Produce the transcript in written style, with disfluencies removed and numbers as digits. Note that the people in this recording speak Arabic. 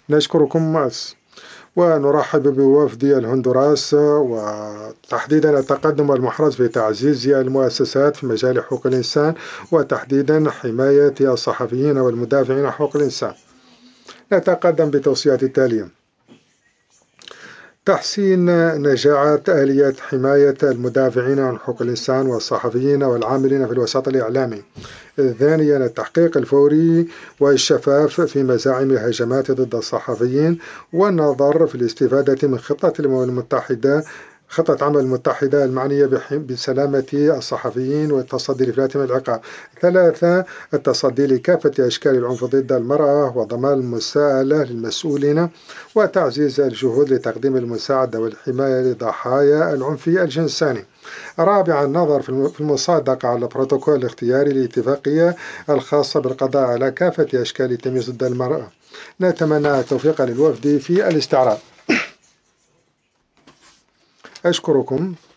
نشكركم ونرحب بوفد الهندوراس وتحديدا التقدم والمحرز في تعزيز المؤسسات في مجال حقوق الإنسان وتحديدا حماية الصحفيين والمدافعين عن حقوق الإنسان. نتقدم بالتوصيات التالية: تحسين نجاعات آليات حماية المدافعين عن حقوق الإنسان والصحفيين والعاملين في الوسط الإعلامي. ثانيا، التحقيق الفوري والشفاف في مزاعم الهجمات ضد الصحفيين والنظر في الاستفادة من خطة عمل المتحدة المعنية بسلامة الصحفيين والتصدي لإفلاتهم من العقاب. ثلاثة، التصدي لكافة أشكال العنف ضد المرأة وضمان المساءلة للمسؤولين وتعزيز الجهود لتقديم المساعدة والحماية لضحايا العنف الجنساني. رابعا، النظر في المصادقة على البروتوكول الاختياري للاتفاقية الخاصة بالقضاء على كافة أشكال التمييز ضد المرأة. نتمنى التوفيق للوفد في الاستعراض. أشكركم.